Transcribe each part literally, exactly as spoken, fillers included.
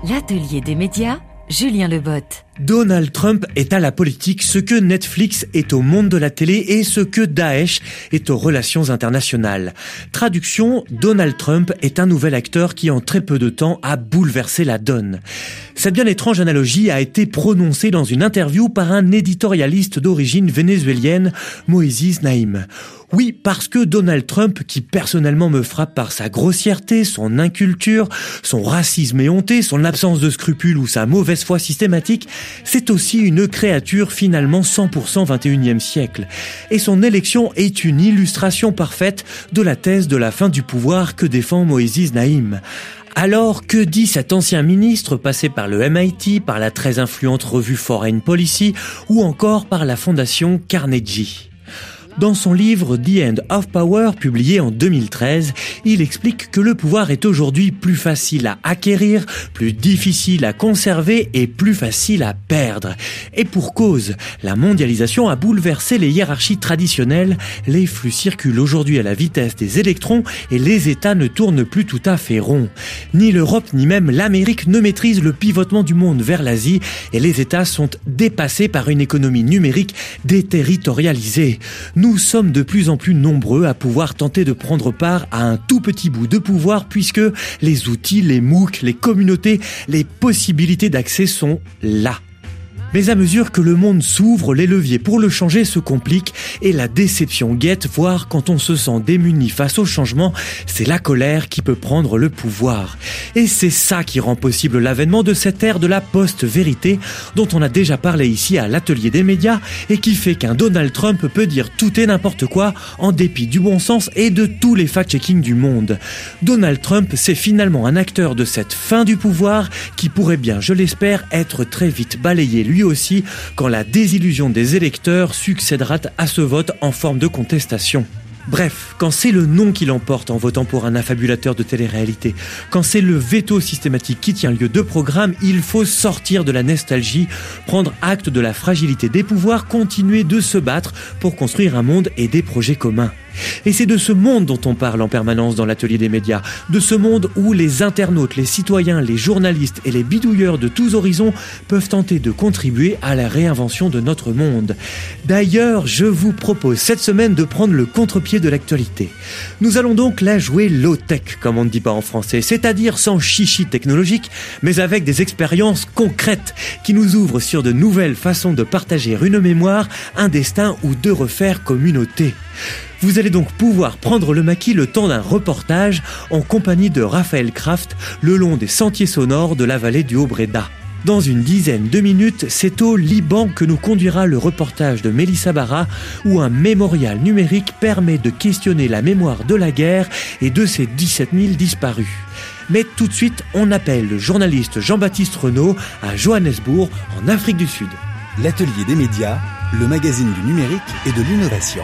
L'atelier des médias, Julien Lebotte. Donald Trump est à la politique ce que Netflix est au monde de la télé et ce que Daesh est aux relations internationales. Traduction, Donald Trump est un nouvel acteur qui en très peu de temps a bouleversé la donne. Cette bien étrange analogie a été prononcée dans une interview par un éditorialiste d'origine vénézuélienne, Moïse Naïm. Oui, parce que Donald Trump, qui personnellement me frappe par sa grossièreté, son inculture, son racisme éhonté, son absence de scrupules ou sa mauvaise foi systématique, c'est aussi une créature finalement cent pour cent vingt et unième siècle. Et son élection est une illustration parfaite de la thèse de la fin du pouvoir que défend Moïse Naïm. Alors, que dit cet ancien ministre passé par le M I T, par la très influente revue Foreign Policy ou encore par la fondation Carnegie ? Dans son livre The End of Power, publié en deux mille treize, il explique que le pouvoir est aujourd'hui plus facile à acquérir, plus difficile à conserver et plus facile à perdre. Et pour cause, la mondialisation a bouleversé les hiérarchies traditionnelles, les flux circulent aujourd'hui à la vitesse des électrons et les États ne tournent plus tout à fait rond. Ni l'Europe ni même l'Amérique ne maîtrisent le pivotement du monde vers l'Asie et les États sont dépassés par une économie numérique déterritorialisée. Nous sommes de plus en plus nombreux à pouvoir tenter de prendre part à un tout petit bout de pouvoir puisque les outils, les MOOC, les communautés, les possibilités d'accès sont là. Mais à mesure que le monde s'ouvre, les leviers pour le changer se compliquent et la déception guette, voire quand on se sent démuni face au changement, c'est la colère qui peut prendre le pouvoir. Et c'est ça qui rend possible l'avènement de cette ère de la post-vérité dont on a déjà parlé ici à l'atelier des médias et qui fait qu'un Donald Trump peut dire tout et n'importe quoi en dépit du bon sens et de tous les fact-checking du monde. Donald Trump, c'est finalement un acteur de cette fin du pouvoir qui pourrait bien, je l'espère, être très vite balayé lui aussi quand la désillusion des électeurs succédera à ce vote en forme de contestation. Bref, quand c'est le non qui l'emporte en votant pour un affabulateur de télé-réalité, quand c'est le veto systématique qui tient lieu de programme, il faut sortir de la nostalgie, prendre acte de la fragilité des pouvoirs, continuer de se battre pour construire un monde et des projets communs. Et c'est de ce monde dont on parle en permanence dans l'atelier des médias, de ce monde où les internautes, les citoyens, les journalistes et les bidouilleurs de tous horizons peuvent tenter de contribuer à la réinvention de notre monde. D'ailleurs, je vous propose cette semaine de prendre le contre-pied de l'actualité. Nous allons donc la jouer low-tech, comme on ne dit pas en français, c'est-à-dire sans chichi technologique, mais avec des expériences concrètes qui nous ouvrent sur de nouvelles façons de partager une mémoire, un destin ou de refaire communauté. Vous allez donc pouvoir prendre le maquis le temps d'un reportage en compagnie de Raphaël Kraft le long des sentiers sonores de la vallée du Haut-Bréda. Dans une dizaine de minutes, c'est au Liban que nous conduira le reportage de Mélissa Barra où un mémorial numérique permet de questionner la mémoire de la guerre et de ses dix-sept mille disparus. Mais tout de suite, on appelle le journaliste Jean-Baptiste Renaud à Johannesburg, en Afrique du Sud. L'atelier des médias, le magazine du numérique et de l'innovation.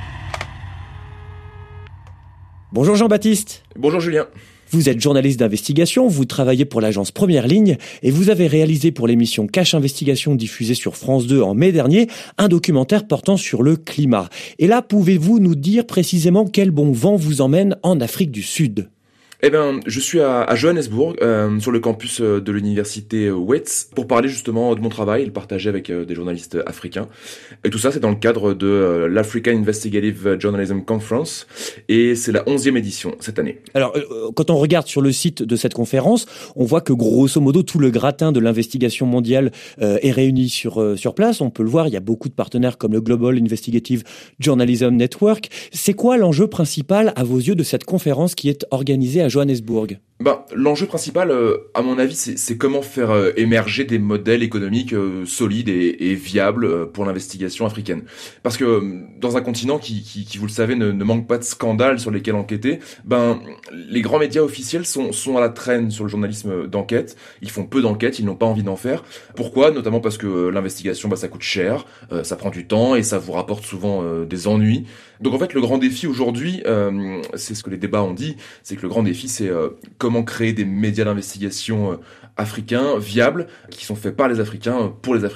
Bonjour Jean-Baptiste. Bonjour Julien. Vous êtes journaliste d'investigation, vous travaillez pour l'agence Première Ligne et vous avez réalisé pour l'émission Cache Investigation diffusée sur France deux en mai dernier un documentaire portant sur le climat. Et là, pouvez-vous nous dire précisément quel bon vent vous emmène en Afrique du Sud ? Eh bien, je suis à, à Johannesburg, euh, sur le campus de l'université Wits, pour parler justement de mon travail et le partager avec euh, des journalistes africains. Et tout ça, c'est dans le cadre de euh, l'African Investigative Journalism Conference, et c'est la onzième édition cette année. Alors, euh, quand on regarde sur le site de cette conférence, on voit que grosso modo, tout le gratin de l'investigation mondiale euh, est réuni sur, euh, sur place. On peut le voir, il y a beaucoup de partenaires comme le Global Investigative Journalism Network. C'est quoi l'enjeu principal, à vos yeux, de cette conférence qui est organisée à Johannesburg? Ben, l'enjeu principal, euh, à mon avis, c'est, c'est comment faire euh, émerger des modèles économiques euh, solides et, et viables euh, pour l'investigation africaine. Parce que euh, dans un continent qui, qui, qui vous le savez, ne, ne manque pas de scandales sur lesquels enquêter, ben les grands médias officiels sont, sont à la traîne sur le journalisme d'enquête. Ils font peu d'enquêtes, ils n'ont pas envie d'en faire. Pourquoi ? Notamment parce que euh, l'investigation, ben, ça coûte cher, euh, ça prend du temps et ça vous rapporte souvent euh, des ennuis. Donc en fait, le grand défi aujourd'hui, euh, c'est ce que les débats ont dit, c'est que le grand défi, c'est euh, comment créer des médias d'investigation euh, africains viables qui sont faits par les Africains euh, pour les Africains.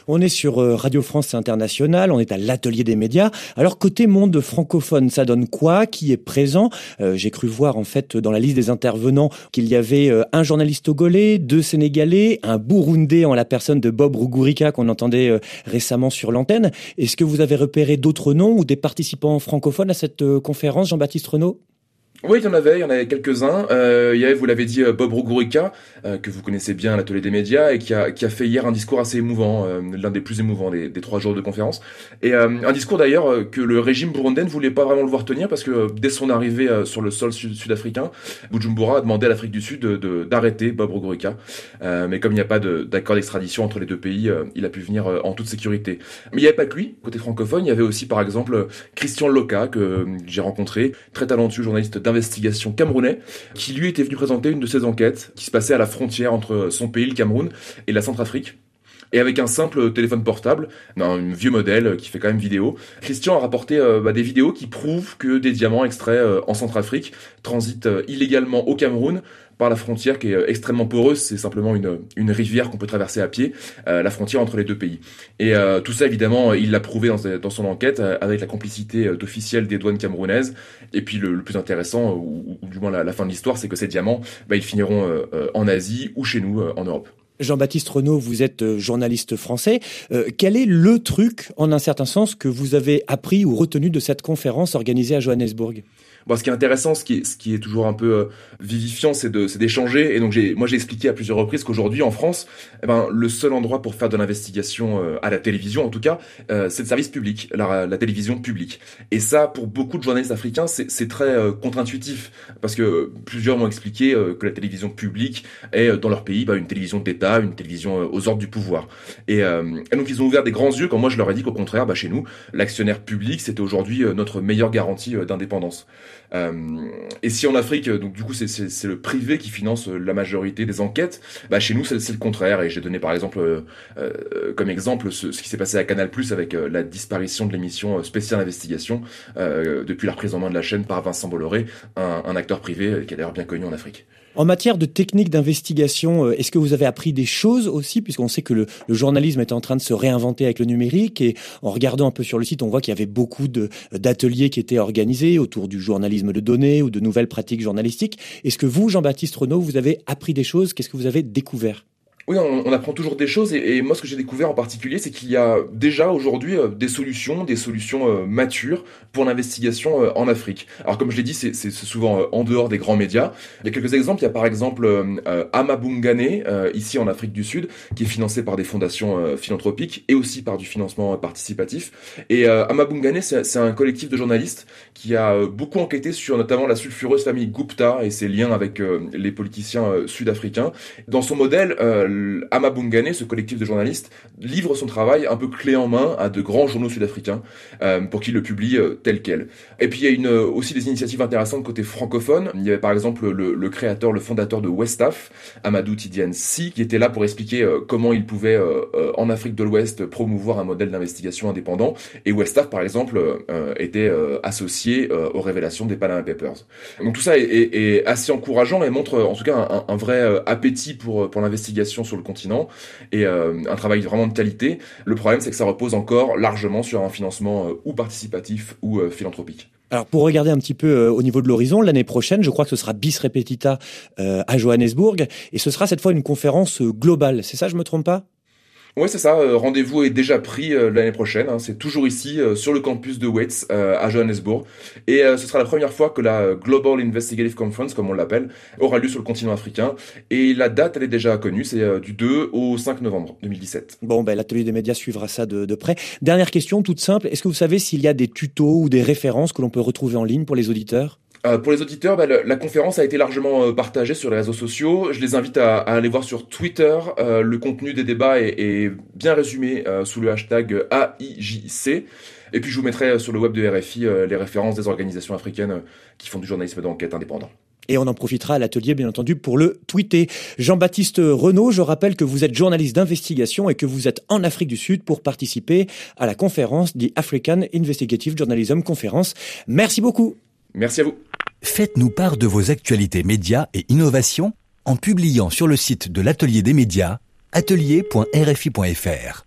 On est sur Radio France Internationale, on est à l'atelier des médias. Alors côté monde francophone, ça donne quoi? Qui est présent? euh, J'ai cru voir en fait dans la liste des intervenants qu'il y avait euh, un journaliste togolais, deux sénégalais, un burundais en la personne de Bob Rugurika qu'on entendait euh, récemment sur l'antenne. Est-ce que vous avez repéré d'autres noms ou des participants francophones à cette euh, conférence, Jean-Baptiste Renaud? Oui, il y en avait, il y en avait quelques-uns. Euh, il y avait, vous l'avez dit, Bob Rugurika, euh, que vous connaissez bien à l'atelier des médias, et qui a, qui a fait hier un discours assez émouvant, euh, l'un des plus émouvants des, des trois jours de conférence. Et euh, un discours d'ailleurs euh, que le régime burundais ne voulait pas vraiment le voir tenir, parce que euh, dès son arrivée euh, sur le sol sud- sud-africain, Bujumbura a demandé à l'Afrique du Sud de, de, d'arrêter Bob Rugurika. Euh, mais comme il n'y a pas de, d'accord d'extradition entre les deux pays, euh, il a pu venir euh, en toute sécurité. Mais il n'y avait pas que lui, côté francophone, il y avait aussi par exemple Christian Loka, que euh, j'ai rencontré, très talentueux journaliste d'investigation camerounais, qui lui était venu présenter une de ses enquêtes qui se passait à la frontière entre son pays, le Cameroun, et la Centrafrique. Et avec un simple téléphone portable, un vieux modèle qui fait quand même vidéo, Christian a rapporté euh, bah, des vidéos qui prouvent que des diamants extraits euh, en Centrafrique transitent euh, illégalement au Cameroun par la frontière qui est euh, extrêmement poreuse. C'est simplement une, une rivière qu'on peut traverser à pied, euh, la frontière entre les deux pays. Et euh, tout ça, évidemment, il l'a prouvé dans, dans son enquête euh, avec la complicité euh, d'officiels des douanes camerounaises. Et puis le, le plus intéressant, ou, ou du moins la, la fin de l'histoire, c'est que ces diamants, bah, ils finiront euh, euh, en Asie ou chez nous, euh, en Europe. Jean-Baptiste Renaud, vous êtes journaliste français. Euh, quel est le truc, en un certain sens, que vous avez appris ou retenu de cette conférence organisée à Johannesburg ? Bon, ce qui est intéressant, ce qui est, ce qui est toujours un peu euh, vivifiant, c'est de, c'est d'échanger. Et donc, j'ai, moi, j'ai expliqué à plusieurs reprises qu'aujourd'hui, en France, eh ben, le seul endroit pour faire de l'investigation euh, à la télévision, en tout cas, euh, c'est le service public, la, la télévision publique. Et ça, pour beaucoup de journalistes africains, c'est, c'est très euh, contre-intuitif, parce que euh, plusieurs m'ont expliqué euh, que la télévision publique est euh, dans leur pays bah, une télévision d'État, une télévision euh, aux ordres du pouvoir. Et, euh, et donc, ils ont ouvert des grands yeux quand moi je leur ai dit qu'au contraire, bah, chez nous, l'actionnaire public, c'était aujourd'hui euh, notre meilleure garantie euh, d'indépendance. Euh, et si en Afrique, donc du coup c'est, c'est, c'est le privé qui finance la majorité des enquêtes, bah chez nous c'est, c'est le contraire. Et j'ai donné par exemple euh, euh, comme exemple ce, ce qui s'est passé à Canal plus avec euh, la disparition de l'émission spéciale investigation euh, depuis la reprise en main de la chaîne par Vincent Bolloré, un, un acteur privé qui est d'ailleurs bien connu en Afrique. En matière de techniques d'investigation, est-ce que vous avez appris des choses aussi, puisqu'on sait que le, le journalisme est en train de se réinventer avec le numérique, et en regardant un peu sur le site, on voit qu'il y avait beaucoup de, d'ateliers qui étaient organisés autour du journalisme de données ou de nouvelles pratiques journalistiques. Est-ce que vous, Jean-Baptiste Renaud, vous avez appris des choses? Qu'est-ce que vous avez découvert? Oui, on, on apprend toujours des choses et, et moi ce que j'ai découvert en particulier, c'est qu'il y a déjà aujourd'hui euh, des solutions, des solutions euh, matures pour l'investigation euh, en Afrique. Alors comme je l'ai dit, c'est, c'est souvent euh, en dehors des grands médias. Il y a quelques exemples. Il y a par exemple euh, Amabungane, euh, ici en Afrique du Sud, qui est financé par des fondations euh, philanthropiques et aussi par du financement euh, participatif. Et euh, Amabungane, c'est, c'est un collectif de journalistes qui a euh, beaucoup enquêté sur notamment la sulfureuse famille Gupta et ses liens avec euh, les politiciens euh, sud-africains. Dans son modèle, euh, Amabungane, ce collectif de journalistes, livre son travail un peu clé en main à de grands journaux sud-africains euh, pour qu'ils le publient euh, tel quel. Et puis il y a une, aussi des initiatives intéressantes côté francophone. Il y avait par exemple le, le créateur, le fondateur de Westaf, Amadou Tidiane Sy, qui était là pour expliquer euh, comment il pouvait euh, euh, en Afrique de l'Ouest promouvoir un modèle d'investigation indépendant. Et Westaf par exemple euh, était euh, associé euh, aux révélations des Panama Papers. Donc tout ça est, est, est assez encourageant et montre en tout cas un, un vrai euh, appétit pour, pour l'investigation sur le continent et euh, un travail vraiment de qualité. Le problème, c'est que ça repose encore largement sur un financement euh, ou participatif ou euh, philanthropique. Alors pour regarder un petit peu euh, au niveau de l'horizon, l'année prochaine, je crois que ce sera bis repetita euh, à Johannesburg et ce sera cette fois une conférence euh, globale. C'est ça, je me trompe pas ? Oui, c'est ça. Euh, rendez-vous est déjà pris euh, l'année prochaine. Hein. C'est toujours ici, euh, sur le campus de Wits, euh, à Johannesburg. Et euh, ce sera la première fois que la Global Investigative Conference, comme on l'appelle, aura lieu sur le continent africain. Et la date, elle est déjà connue. C'est euh, du deux au cinq novembre deux mille dix-sept. Bon, ben l'atelier des médias suivra ça de, de près. Dernière question, toute simple. Est-ce que vous savez s'il y a des tutos ou des références que l'on peut retrouver en ligne pour les auditeurs ? Euh, pour les auditeurs, bah, le, la conférence a été largement euh, partagée sur les réseaux sociaux. Je les invite à, à aller voir sur Twitter. Euh, le contenu des débats est, est bien résumé euh, sous le hashtag A I J C. Et puis je vous mettrai sur le web de R F I euh, les références des organisations africaines euh, qui font du journalisme d'enquête indépendant. Et on en profitera à l'atelier, bien entendu, pour le tweeter. Jean-Baptiste Renaud, je rappelle que vous êtes journaliste d'investigation et que vous êtes en Afrique du Sud pour participer à la conférence The African Investigative Journalism Conference. Merci beaucoup. Merci à vous. Faites-nous part de vos actualités médias et innovations en publiant sur le site de l'Atelier des médias atelier point r f i point f r.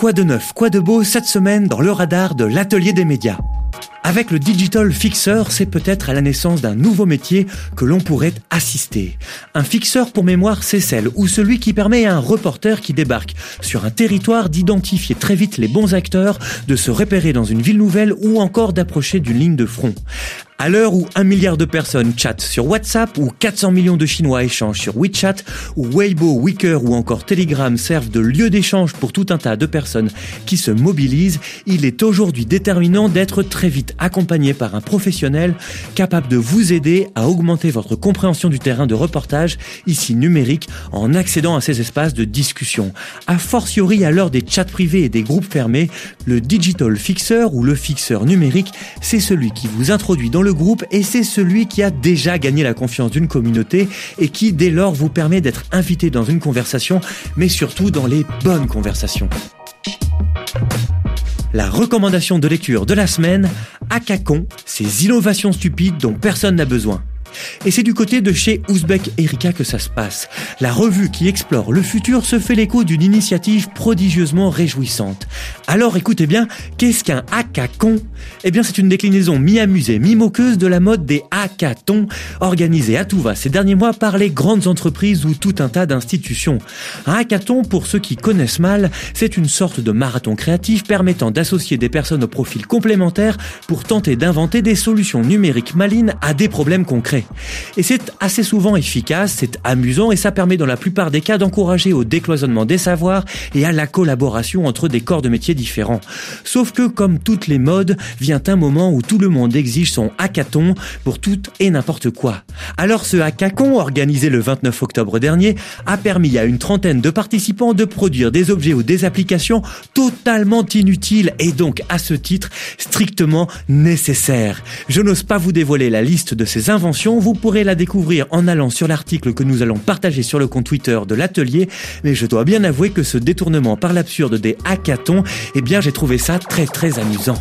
Quoi de neuf, quoi de beau cette semaine dans le radar de l'atelier des médias? Avec le Digital Fixer, c'est peut-être à la naissance d'un nouveau métier que l'on pourrait assister. Un fixeur, pour mémoire, c'est celle ou celui qui permet à un reporter qui débarque sur un territoire d'identifier très vite les bons acteurs, de se repérer dans une ville nouvelle ou encore d'approcher d'une ligne de front. À l'heure où un milliard de personnes chattent sur WhatsApp, où quatre cents millions de Chinois échangent sur WeChat, où Weibo, Wicker ou encore Telegram servent de lieu d'échange pour tout un tas de personnes qui se mobilisent, il est aujourd'hui déterminant d'être très vite accompagné par un professionnel capable de vous aider à augmenter votre compréhension du terrain de reportage, ici numérique, en accédant à ces espaces de discussion. A fortiori à l'heure des chats privés et des groupes fermés, le Digital Fixer ou le fixeur numérique, c'est celui qui vous introduit dans le groupe et c'est celui qui a déjà gagné la confiance d'une communauté et qui dès lors vous permet d'être invité dans une conversation, mais surtout dans les bonnes conversations. La recommandation de lecture de la semaine, Hackathon, ces innovations stupides dont personne n'a besoin. Et c'est du côté de chez Ouzbek Erika que ça se passe. La revue qui explore le futur se fait l'écho d'une initiative prodigieusement réjouissante. Alors écoutez bien, qu'est-ce qu'un hackathon ? Eh bien c'est une déclinaison mi-amusée, mi-moqueuse de la mode des hackathons, organisée à tout va ces derniers mois par les grandes entreprises ou tout un tas d'institutions. Un hackathon, pour ceux qui connaissent mal, c'est une sorte de marathon créatif permettant d'associer des personnes au profil complémentaire pour tenter d'inventer des solutions numériques malines à des problèmes concrets. Et c'est assez souvent efficace, c'est amusant et ça permet dans la plupart des cas d'encourager au décloisonnement des savoirs et à la collaboration entre des corps de métiers différents. Sauf que, comme toutes les modes, vient un moment où tout le monde exige son hackathon pour tout et n'importe quoi. Alors ce hackathon, organisé le vingt-neuf octobre dernier, a permis à une trentaine de participants de produire des objets ou des applications totalement inutiles et donc, à ce titre, strictement nécessaires. Je n'ose pas vous dévoiler la liste de ces inventions. Vous pourrez la découvrir en allant sur l'article que nous allons partager sur le compte Twitter de l'atelier, mais je dois bien avouer que ce détournement par l'absurde des hackathons, eh bien j'ai trouvé ça très très amusant.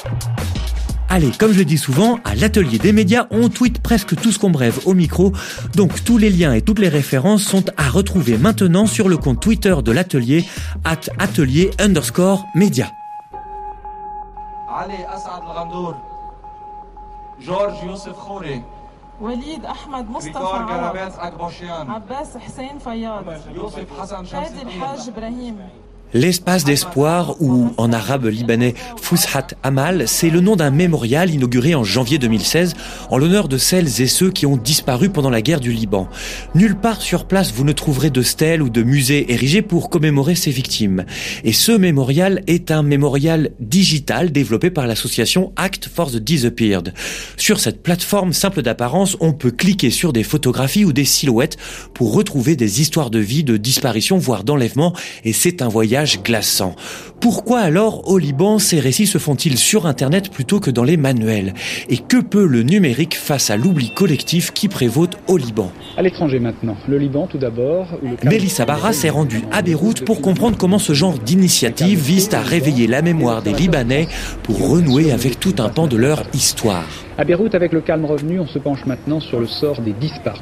Allez, comme je le dis souvent, à l'atelier des médias, on tweet presque tout ce qu'on brève au micro, donc tous les liens et toutes les références sont à retrouver maintenant sur le compte Twitter de l'atelier, at atelier underscore média. Ali Asad Al-Ghandour, George Youssef Khouri, وليد أحمد مصطفى عوض عباس حسين فياض شادي الحاج إبراهيم. L'espace d'espoir, ou en arabe libanais Foushat Amal, c'est le nom d'un mémorial inauguré en janvier deux mille seize en l'honneur de celles et ceux qui ont disparu pendant la guerre du Liban. Nulle part sur place vous ne trouverez de stèles ou de musées érigés pour commémorer ces victimes. Et ce mémorial est un mémorial digital développé par l'association Act for the Disappeared. Sur cette plateforme simple d'apparence, on peut cliquer sur des photographies ou des silhouettes pour retrouver des histoires de vie, de disparition, voire d'enlèvement, et c'est un voyage glaçant. Pourquoi alors au Liban ces récits se font-ils sur Internet plutôt que dans les manuels ? Et que peut le numérique face à l'oubli collectif qui prévaut au Liban ? À l'étranger maintenant, le Liban tout d'abord. Mélissa Barra s'est rendue à Beyrouth pour comprendre comment ce genre d'initiative vise à réveiller la mémoire des Libanais pour renouer avec tout un pan de leur histoire. À Beyrouth, avec le calme revenu, on se penche maintenant sur le sort des disparus.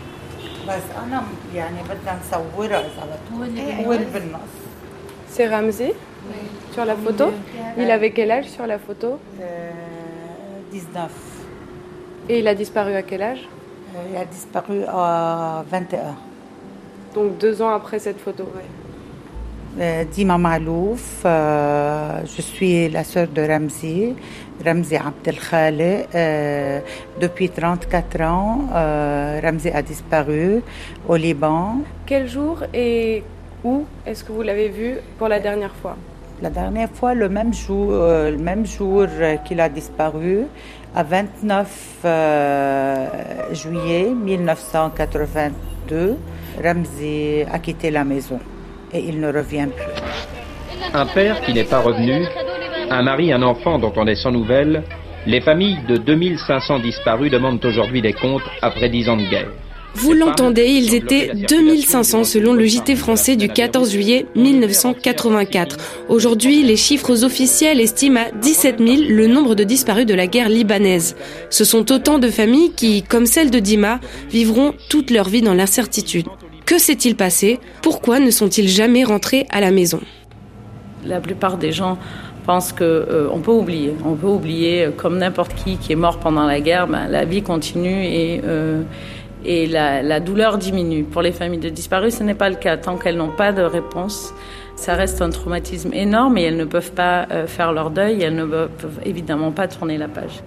C'est Ramzi, oui, sur la photo. Il avait quel âge sur la photo ? euh, dix-neuf. Et il a disparu à quel âge ? euh, Il a disparu à vingt et un. Donc deux ans après cette photo. Oui. Euh, Dima Malouf, euh, je suis la sœur de Ramzi, Ramzi Abdelkhali. Euh, depuis trente-quatre ans, euh, Ramzi a disparu au Liban. Quel jour et où est-ce que vous l'avez vu pour la dernière fois ? La dernière fois, le même jour, euh, le même jour qu'il a disparu, à vingt-neuf euh, juillet mille neuf cent quatre-vingt-deux, Ramzi a quitté la maison et il ne revient plus. Un père qui n'est pas revenu, un mari, un enfant dont on est sans nouvelles, les familles de deux mille cinq cents disparus demandent aujourd'hui des comptes après dix ans de guerre. Vous l'entendez, ils étaient deux mille cinq cents selon le J T français du quatorze juillet mille neuf cent quatre-vingt-quatre. Aujourd'hui, les chiffres officiels estiment à dix-sept mille le nombre de disparus de la guerre libanaise. Ce sont autant de familles qui, comme celle de Dima, vivront toute leur vie dans l'incertitude. Que s'est-il passé ? Pourquoi ne sont-ils jamais rentrés à la maison ? La plupart des gens pensent qu'on euh, peut oublier. On peut oublier, comme n'importe qui qui est mort pendant la guerre, ben, la vie continue et, euh, et la, la douleur diminue. Pour les familles de disparus, ce n'est pas le cas. Tant qu'elles n'ont pas de réponse, ça reste un traumatisme énorme et elles ne peuvent pas euh, faire leur deuil, elles ne peuvent évidemment pas tourner la page.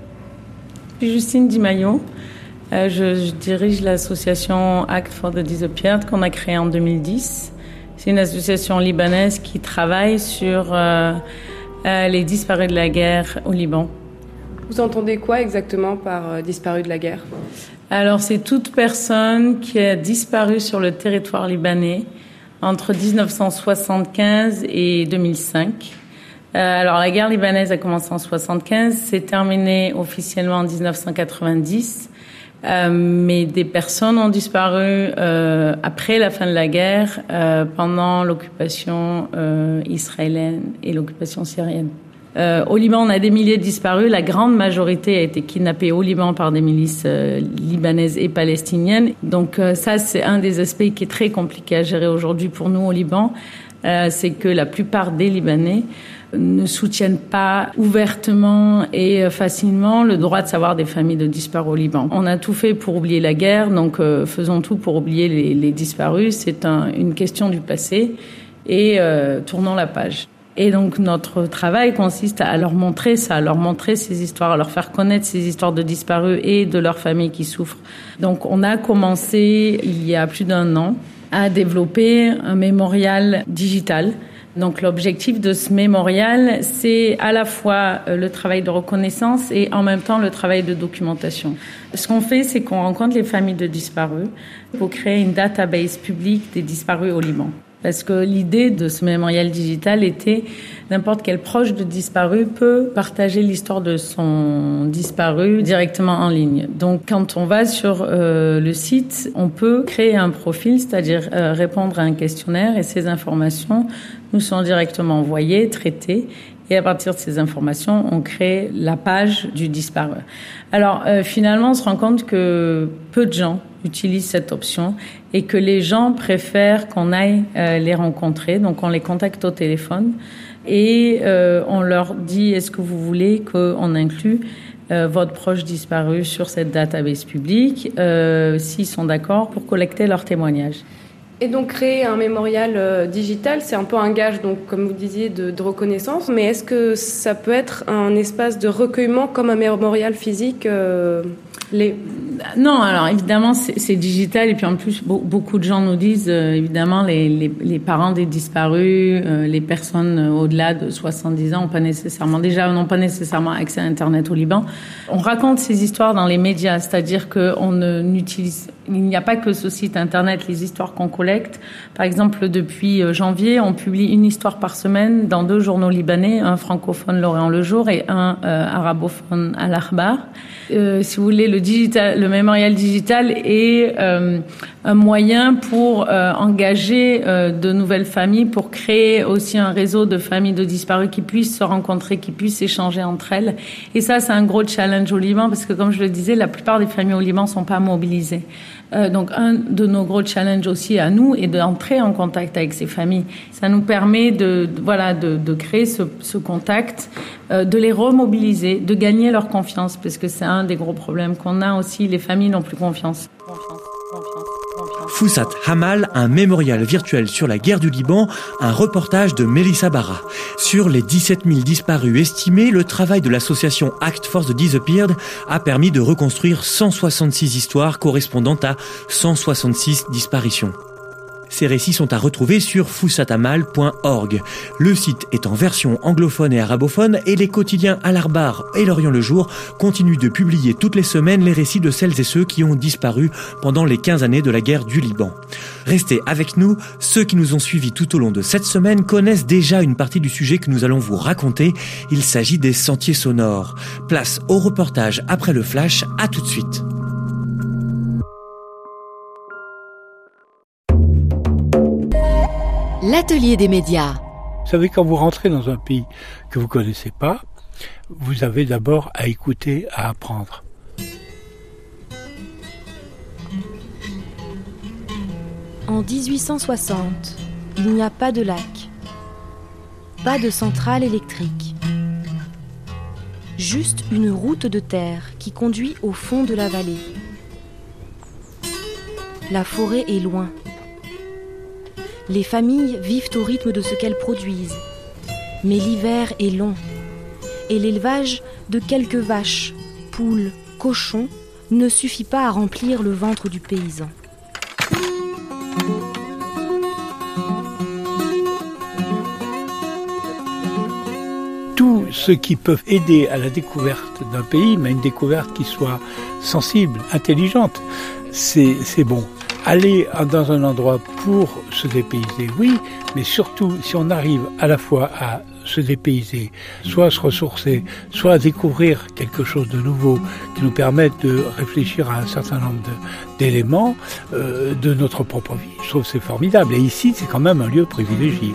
Je suis Justine Dimaillon. Euh, je, je dirige l'association Act for the Disappeared qu'on a créée en deux mille dix. C'est une association libanaise qui travaille sur euh, euh, les disparus de la guerre au Liban. Vous entendez quoi exactement par euh, disparus de la guerre ? Alors, c'est toute personne qui a disparu sur le territoire libanais entre dix-neuf cent soixante-quinze et deux mille cinq. Euh, alors, la guerre libanaise a commencé en soixante-quinze, s'est terminée officiellement en dix-neuf cent quatre-vingt-dix. Euh, mais des personnes ont disparu euh, après la fin de la guerre, euh, pendant l'occupation euh, israélienne et l'occupation syrienne. Euh, au Liban, on a des milliers de disparus. La grande majorité a été kidnappée au Liban par des milices euh, libanaises et palestiniennes. Donc euh, ça, c'est un des aspects qui est très compliqué à gérer aujourd'hui pour nous au Liban. Euh, c'est que la plupart des Libanais ne soutiennent pas ouvertement et facilement le droit de savoir des familles de disparus au Liban. On a tout fait pour oublier la guerre, donc euh, faisons tout pour oublier les, les disparus. C'est un, une question du passé et euh, tournons la page. Et donc notre travail consiste à leur montrer ça, à leur montrer ces histoires, à leur faire connaître ces histoires de disparus et de leurs familles qui souffrent. Donc on a commencé il y a plus d'un an à développer un mémorial digital. Donc l'objectif de ce mémorial, c'est à la fois le travail de reconnaissance et en même temps le travail de documentation. Ce qu'on fait, c'est qu'on rencontre les familles de disparus pour créer une database publique des disparus au Liban. Parce que l'idée de ce mémorial digital était n'importe quel proche de disparu peut partager l'histoire de son disparu directement en ligne. Donc quand on va sur euh, le site, on peut créer un profil, c'est-à-dire euh, répondre à un questionnaire et ces informations nous sont directement envoyées, traitées. Et à partir de ces informations, on crée la page du disparu. Alors euh, finalement, on se rend compte que peu de gens utilisent cette option et que les gens préfèrent qu'on aille euh, les rencontrer. Donc on les contacte au téléphone et euh, on leur dit est-ce que vous voulez qu'on inclue euh, votre proche disparu sur cette database publique, euh, s'ils sont d'accord pour collecter leurs témoignages. Et donc créer un mémorial euh, digital, c'est un peu un gage, donc comme vous disiez, de, de reconnaissance. Mais est-ce que ça peut être un espace de recueillement comme un mémorial physique euh, les... Non, alors évidemment c'est, c'est digital et puis en plus beaucoup de gens nous disent euh, évidemment les, les, les parents des disparus, euh, les personnes au-delà de soixante-dix ans n'ont pas nécessairement déjà n'ont pas nécessairement accès à Internet au Liban. On raconte ces histoires dans les médias, c'est-à-dire que on ne n'utilise il n'y a pas que ce site Internet, les histoires qu'on collecte. Par exemple, depuis janvier, on publie une histoire par semaine dans deux journaux libanais, un francophone, L'Orient le Jour, et un euh, arabophone, Al-Akhbar. Euh, si vous voulez, le digital, le mémorial digital est euh, un moyen pour euh, engager euh, de nouvelles familles, pour créer aussi un réseau de familles de disparus qui puissent se rencontrer, qui puissent échanger entre elles. Et ça, c'est un gros challenge au Liban, parce que comme je le disais, la plupart des familles au Liban sont pas mobilisées. Euh, donc un de nos gros challenges aussi à nous est d'entrer en contact avec ces familles. Ça nous permet de, de voilà de, de créer ce, ce contact, euh, de les remobiliser, de gagner leur confiance, parce que c'est un des gros problèmes qu'on a aussi. Les familles n'ont plus confiance. Confiance, confiance. Foussat Hamal, un mémorial virtuel sur la guerre du Liban, un reportage de Mélissa Barra. Sur les dix-sept mille disparus estimés, le travail de l'association Act for the Disappeared a permis de reconstruire cent soixante-six histoires correspondant à cent soixante-six disparitions. Ces récits sont à retrouver sur foussatamal point org. Le site est en version anglophone et arabophone et les quotidiens Al-Akhbar et L'Orient le Jour continuent de publier toutes les semaines les récits de celles et ceux qui ont disparu pendant les quinze années de la guerre du Liban. Restez avec nous, ceux qui nous ont suivis tout au long de cette semaine connaissent déjà une partie du sujet que nous allons vous raconter. Il s'agit des sentiers sonores. Place au reportage après le flash, à tout de suite. L'atelier des médias. Vous savez, quand vous rentrez dans un pays que vous ne connaissez pas, vous avez d'abord à écouter, à apprendre. En dix-huit cent soixante, il n'y a pas de lac. pas de centrale électrique. Juste une route de terre qui conduit au fond de la vallée. La forêt est loin. Les familles vivent au rythme de ce qu'elles produisent. Mais l'hiver est long. Et l'élevage de quelques vaches, poules, cochons ne suffit pas à remplir le ventre du paysan. Tous ceux qui peuvent aider à la découverte d'un pays, mais une découverte qui soit sensible, intelligente, c'est, c'est bon. Aller dans un endroit pour se dépayser, oui, mais surtout si on arrive à la fois à se dépayser, soit à se ressourcer, soit à découvrir quelque chose de nouveau qui nous permette de réfléchir à un certain nombre de, d'éléments euh, de notre propre vie. Je trouve que c'est formidable. Et ici, c'est quand même un lieu privilégié.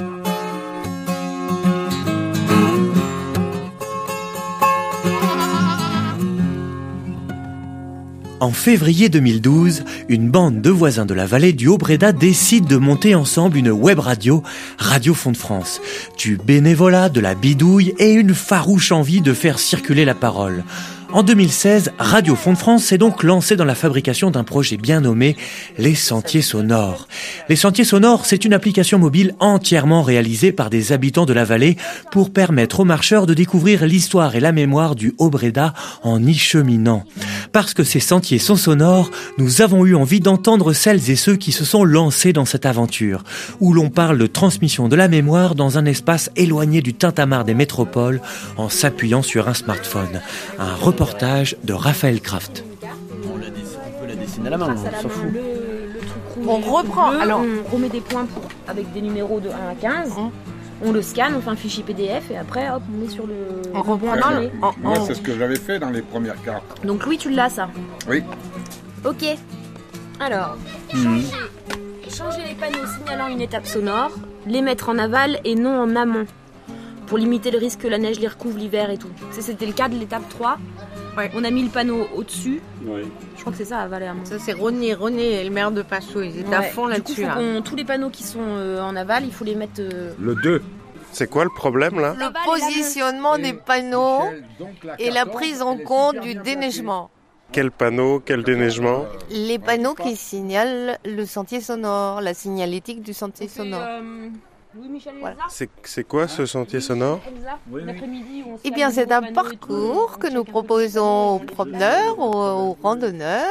En février deux mille douze, une bande de voisins de la vallée du Haut-Bréda décide de monter ensemble une web radio, Radio Fond de France. Du bénévolat, de la bidouille et une farouche envie de faire circuler la parole. En deux mille seize, Radio Fond de France s'est donc lancé dans la fabrication d'un projet bien nommé Les Sentiers Sonores. Les Sentiers Sonores, c'est une application mobile entièrement réalisée par des habitants de la vallée pour permettre aux marcheurs de découvrir l'histoire et la mémoire du Haut-Bréda en y cheminant. Parce que ces sentiers sont sonores, nous avons eu envie d'entendre celles et ceux qui se sont lancés dans cette aventure, où l'on parle de transmission de la mémoire dans un espace éloigné du tintamarre des métropoles en s'appuyant sur un smartphone. Un reportage de Raphaël Kraft. On, la dessine, on peut la dessiner à la main, on s'en fout. Le, le truc on reprend, bleu, alors on remet des points pour, avec des numéros de un à quinze. Mmh. On le scanne, on fait un fichier P D F et après hop, on est sur le. On reprend dans le. En, Moi, en... c'est ce que j'avais fait dans les premières cartes. Donc Louis, tu l'as ça? Oui. Ok. Alors, mmh. changer, changer les panneaux signalant une étape sonore, les mettre en aval et non en amont, pour limiter le risque que la neige les recouvre l'hiver et tout. Ça, c'était le cas de l'étape trois. Ouais. On a mis le panneau au-dessus. Ouais. Je crois que c'est ça à Valère. Ça, c'est René, René, le maire de Passau. Ils étaient ouais. à fond là-dessus. Du coup, là. Tous les panneaux qui sont euh, en aval, il faut les mettre. Euh... Le deux. C'est quoi le problème là? Le positionnement des panneaux et la prise en compte du déneigement. Quel panneau, quel déneigement? Les panneaux qui signalent le sentier sonore, la signalétique du sentier c'est, sonore. Euh... Louis-Michel voilà. C'est, c'est quoi ce sentier sonore? Oui, oui. Eh bien, c'est un parcours que nous proposons aux promeneurs, aux, aux randonneurs,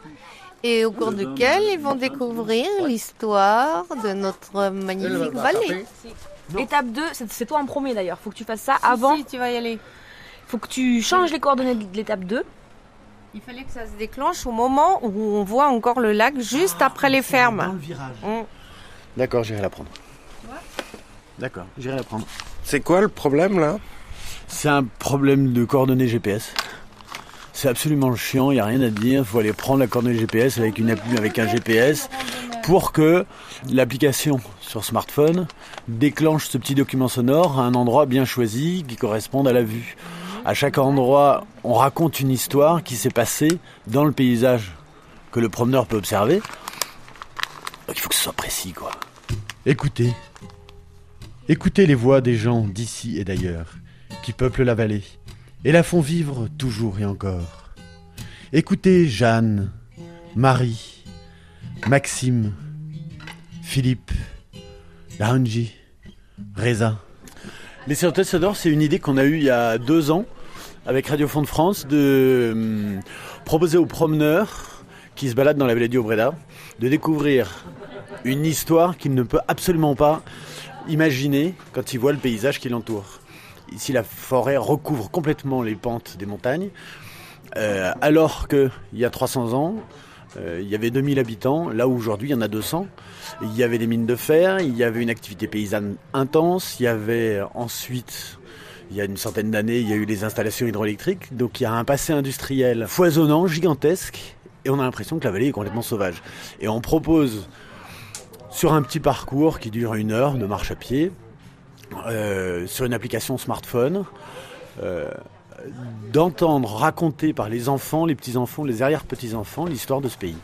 et au cours duquel ils vont découvrir l'histoire de notre magnifique vallée. Étape deux, c'est, c'est toi en premier d'ailleurs, faut que tu fasses ça avant. Si, tu vas y aller. Faut que tu changes les coordonnées de l'étape deux. Il fallait que ça se déclenche au moment où on voit encore le lac, juste ah, après les fermes. Dans le virage. Mmh. D'accord, j'irai la prendre. D'accord, j'irai la prendre. C'est quoi le problème là? C'est un problème de coordonnées G P S. C'est absolument chiant, il n'y a rien à dire. Il faut aller prendre la coordonnée G P S avec, une, avec un G P S pour que l'application sur smartphone déclenche ce petit document sonore à un endroit bien choisi qui corresponde à la vue. À chaque endroit, on raconte une histoire qui s'est passée dans le paysage que le promeneur peut observer. Donc il faut que ce soit précis, quoi. Écoutez. Écoutez les voix des gens d'ici et d'ailleurs, qui peuplent la vallée, et la font vivre toujours et encore. Écoutez Jeanne, Marie, Maxime, Philippe, Laranji, Reza. Les sentiers sonores, c'est une idée qu'on a eue il y a deux ans, avec Radio Fond de France, de hum, proposer aux promeneurs qui se baladent dans la vallée du Haut-Bréda, de découvrir une histoire qu'ils ne peuvent absolument pas imaginer quand ils voient le paysage qui l'entoure. Ici, la forêt recouvre complètement les pentes des montagnes, euh, alors qu'il y a trois cents ans, euh, il y avait deux mille habitants, là où aujourd'hui il y en a deux cents. Il y avait des mines de fer, il y avait une activité paysanne intense, il y avait ensuite, il y a une centaine d'années, il y a eu les installations hydroélectriques, donc il y a un passé industriel foisonnant, gigantesque, et on a l'impression que la vallée est complètement sauvage. Et on propose, sur un petit parcours qui dure une heure de marche à pied, euh, sur une application smartphone, euh, d'entendre raconter par les enfants, les petits-enfants, les arrière-petits-enfants, l'histoire de ce pays.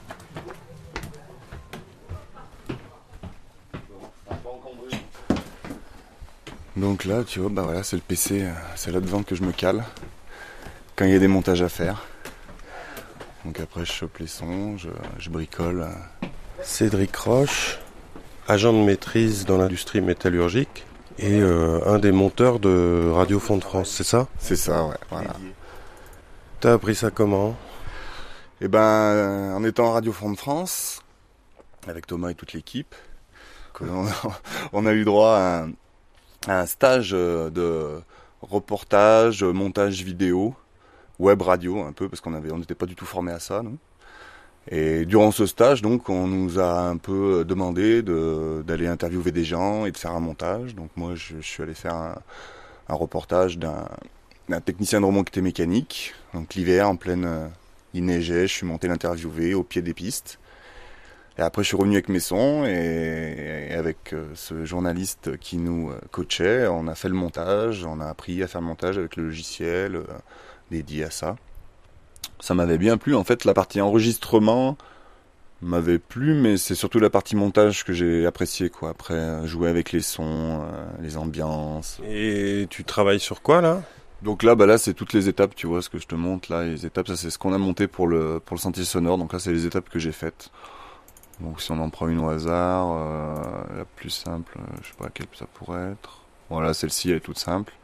Donc là, tu vois, bah voilà, c'est le P C, c'est là-devant que je me cale quand il y a des montages à faire. Donc après, je chope les sons, je, je bricole. Cédric Roche, agent de maîtrise dans l'industrie métallurgique et euh, un des monteurs de Radio Fond de France, c'est ça ? C'est ça, ouais, voilà. T'as appris ça comment ? Eh ben, en étant à Radio Fond de France, avec Thomas et toute l'équipe, on a, on a eu droit à un, à un stage de reportage, montage vidéo, web radio un peu, parce qu'on avait, on n'était pas du tout formés à ça, nous. Et durant ce stage, donc, on nous a un peu demandé de, d'aller interviewer des gens et de faire un montage. Donc moi, je, je suis allé faire un, un reportage d'un, d'un technicien de remontée mécanique. Donc l'hiver, en pleine, il neigeait, je suis monté l'interviewer au pied des pistes. Et après, je suis revenu avec mes sons et, et avec ce journaliste qui nous coachait, on a fait le montage, on a appris à faire le montage avec le logiciel euh, dédié à ça. Ça m'avait bien plu. En fait, la partie enregistrement m'avait plu, mais c'est surtout la partie montage que j'ai appréciée, quoi. Après, jouer avec les sons, euh, les ambiances. Et tu travailles sur quoi, là ? Donc là, bah là, c'est toutes les étapes, tu vois, ce que je te montre, là. Les étapes, ça, c'est ce qu'on a monté pour le, pour le sentier sonore. Donc là, c'est les étapes que j'ai faites. Donc si on en prend une au hasard, euh, la plus simple, je sais pas laquelle ça pourrait être. Voilà, celle-ci, elle est toute simple.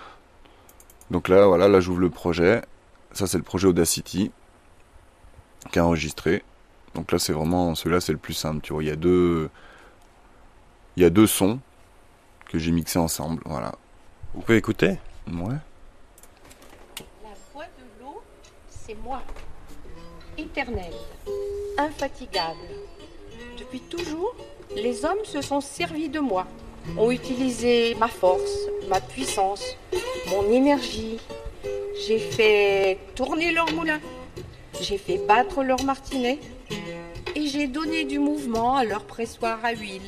Donc là, voilà, là, j'ouvre le projet. Ça, c'est le projet Audacity qui est enregistré. Donc là, c'est vraiment, celui-là, c'est le plus simple. Tu vois, il y a deux, il y a deux sons que j'ai mixés ensemble. Voilà. On peut écouter ? Ouais. La voix de l'eau, c'est moi. Éternelle, infatigable. Depuis toujours, les hommes se sont servis de moi, ont utilisé ma force, ma puissance, mon énergie. J'ai fait tourner leur moulin, j'ai fait battre leur martinet et j'ai donné du mouvement à leur pressoir à huile.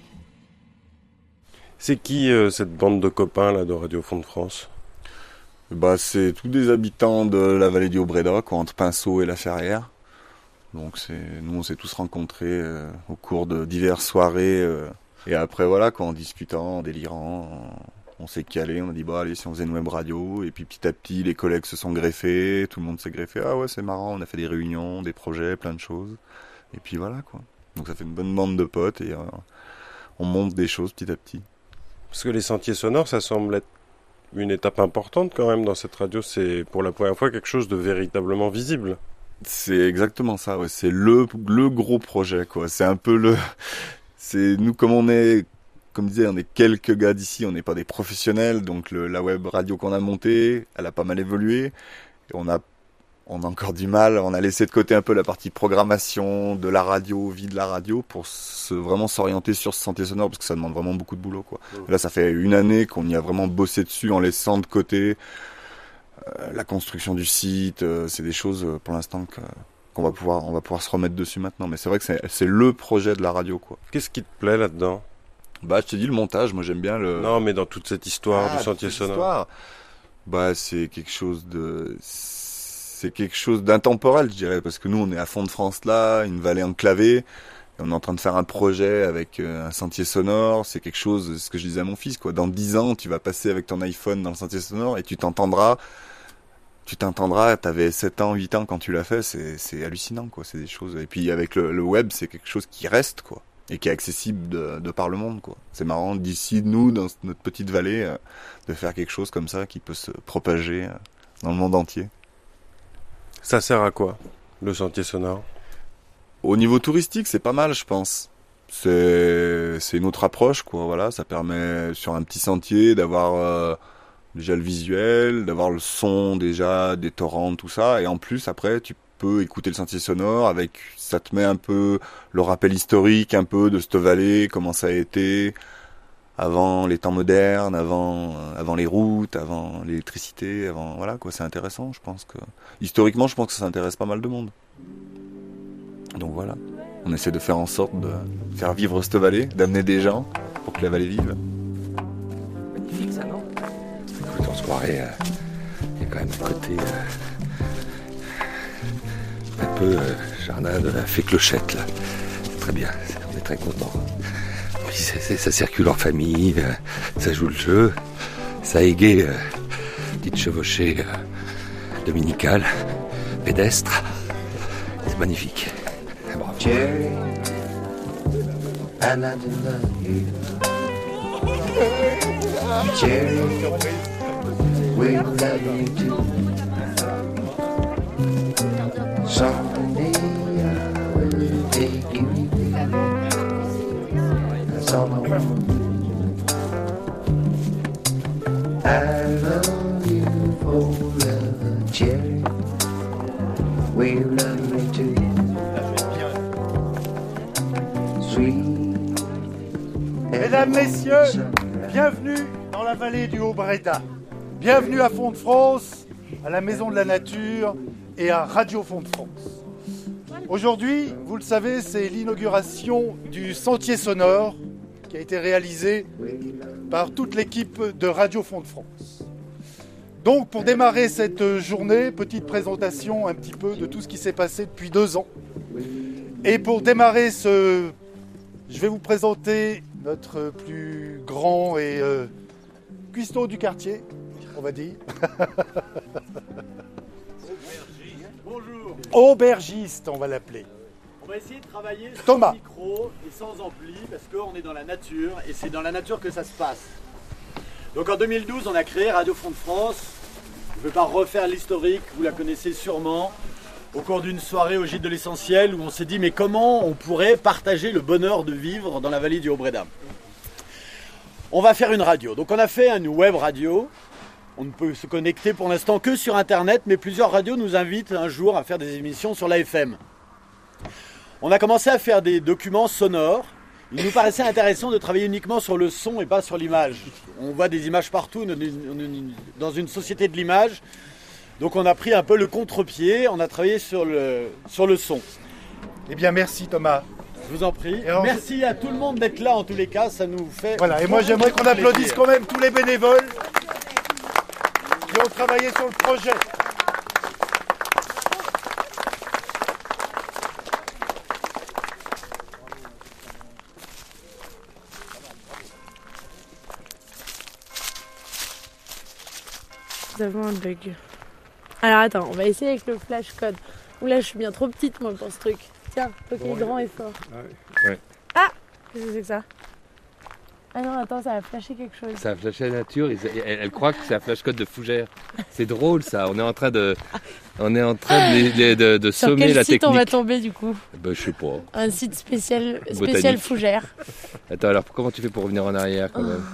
C'est qui euh, cette bande de copains là de Radio Fond de France ? Bah, c'est tous des habitants de la vallée du Haut-Bréda, quoi, entre Pinceau et La Ferrière. Donc c'est, nous on s'est tous rencontrés euh, au cours de diverses soirées euh, et après voilà, quoi, en discutant, en délirant, on, on s'est calé, on a dit bah allez si on faisait une web radio et puis petit à petit les collègues se sont greffés, tout le monde s'est greffé, ah ouais c'est marrant, on a fait des réunions, des projets, plein de choses et puis voilà quoi. Donc ça fait une bonne bande de potes et euh, on monte des choses petit à petit. Parce que les sentiers sonores ça semble être une étape importante quand même dans cette radio, c'est pour la première fois quelque chose de véritablement visible. C'est exactement ça, ouais. C'est le le gros projet, quoi. C'est un peu le, c'est nous comme on est, comme je disais, on est quelques gars d'ici, on n'est pas des professionnels, donc le, la web radio qu'on a montée, elle a pas mal évolué. Et on a on a encore du mal, on a laissé de côté un peu la partie programmation de la radio, vie de la radio, pour se vraiment s'orienter sur ce sentier sonore parce que ça demande vraiment beaucoup de boulot, quoi. Mmh. Là, ça fait une année qu'on y a vraiment bossé dessus en laissant de côté. Euh, la construction du site, euh, c'est des choses euh, pour l'instant que, qu'on va pouvoir, on va pouvoir se remettre dessus maintenant. Mais c'est vrai que c'est, c'est le projet de la radio, quoi. Qu'est-ce qui te plaît là-dedans ? Bah, je te dis le montage. Moi, j'aime bien le. Non, mais dans toute cette histoire ah, du sentier sonore. Histoire, bah, c'est quelque chose de, c'est quelque chose d'intemporel, je dirais, parce que nous, on est à Fond de France là, une vallée enclavée. On est en train de faire un projet avec un sentier sonore. C'est quelque chose, c'est ce que je disais à mon fils, quoi. Dans dix ans, tu vas passer avec ton iPhone dans le sentier sonore et tu t'entendras. Tu t'entendras, t'avais sept ans, huit ans quand tu l'as fait, c'est, c'est hallucinant, quoi. C'est des choses. Et puis avec le, le web, c'est quelque chose qui reste, quoi. Et qui est accessible de, de par le monde, quoi. C'est marrant d'ici, nous, dans notre petite vallée, euh, de faire quelque chose comme ça qui peut se propager euh, dans le monde entier. Ça sert à quoi, le sentier sonore ? Au niveau touristique, c'est pas mal, je pense. C'est, c'est une autre approche, quoi. Voilà, ça permet sur un petit sentier d'avoir euh, déjà le visuel, d'avoir le son déjà des torrents, tout ça, et en plus après tu peux écouter le sentier sonore avec, ça te met un peu le rappel historique, un peu de cette vallée, comment ça a été avant les temps modernes, avant avant les routes, avant l'électricité, avant voilà quoi. C'est intéressant, je pense que historiquement, je pense que ça intéresse pas mal de monde. Donc voilà, on essaie de faire en sorte de faire vivre cette vallée, d'amener des gens pour que la vallée vive. Magnifique ça, non ? Écoute, en soirée, il euh, y a quand même un côté euh, un peu euh, jardin de la fée clochette là. C'est très bien, on est très contents. Puis c'est, c'est, ça circule en famille, euh, ça joue le jeu, ça égaye euh, petite chevauchée euh, dominicale, pédestre. C'est magnifique. Bravo. Jerry, I love you. Jerry, we love you too. Someday I will take you. That's all I want. I love you forever, Jerry. We love you too. Sweet. Mesdames, Messieurs, bienvenue dans la vallée du Haut-Breda. Bienvenue à Fond de France, à la Maison de la Nature et à Radio Fond de France. Aujourd'hui, vous le savez, c'est l'inauguration du Sentier sonore qui a été réalisé par toute l'équipe de Radio Fond de France. Donc, pour démarrer cette journée, petite présentation un petit peu de tout ce qui s'est passé depuis deux ans. Et pour démarrer ce... Je vais vous présenter notre plus grand et euh, cuistot du quartier, on va dire. Bonjour. Aubergiste, on va l'appeler. On va essayer de travailler sans Thomas. micro et sans ampli parce qu'on est dans la nature et c'est dans la nature que ça se passe. Donc en deux mille douze, on a créé Radio Fond de France. Je ne vais pas refaire l'historique, vous la connaissez sûrement. Au cours d'une soirée au Gîte de l'Essentiel où on s'est dit mais comment on pourrait partager le bonheur de vivre dans la vallée du Haut-Breda. On va faire une radio. Donc on a fait une web radio. On ne peut se connecter pour l'instant que sur Internet, mais plusieurs radios nous invitent un jour à faire des émissions sur l'A F M. On a commencé à faire des documents sonores. Il nous paraissait intéressant de travailler uniquement sur le son et pas sur l'image. On voit des images partout dans une société de l'image. Donc on a pris un peu le contre-pied, on a travaillé sur le, sur le son. Eh bien merci Thomas. Je vous en prie. Alors, merci à tout le monde d'être là en tous les cas, ça nous fait... Voilà, et moi j'aimerais qu'on applaudisse quand même tous les bénévoles qui ont travaillé sur le projet. Nous avons un bug. Alors attends, on va essayer avec le flash code. Oula, je suis bien trop petite moi pour ce truc. Tiens, toi qui es grand et fort. Ouais. Ah, qu'est-ce que c'est que ça? Ah non, attends, ça a flashé quelque chose. Ça a flashé la nature, elle, elle croit que c'est un flash code de fougère. C'est drôle ça, on est en train de, on est en train de, de, de, de sommer la technique. Sur quel site on va tomber du coup? Ben, je sais pas. Un site spécial, spécial fougère. Attends, alors comment tu fais pour revenir en arrière quand même?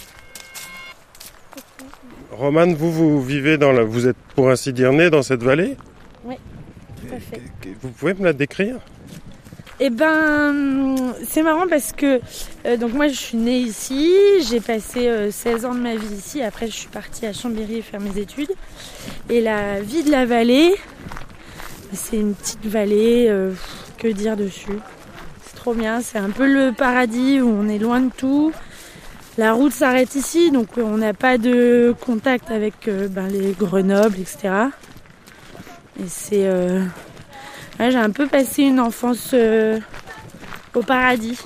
Romane, vous, vous vivez dans la... Vous êtes pour ainsi dire né dans cette vallée? Oui, tout à fait. Vous pouvez me la décrire? Eh ben, c'est marrant parce que euh, donc moi je suis née ici, j'ai passé euh, seize ans de ma vie ici, après je suis partie à Chambéry faire mes études. Et la vie de la vallée, c'est une petite vallée, euh, que dire dessus? C'est trop bien, c'est un peu le paradis où on est loin de tout. La route s'arrête ici, donc on n'a pas de contact avec euh, ben, les Grenoble, et cetera. Et c'est... Euh... Ouais, j'ai un peu passé une enfance euh, au paradis.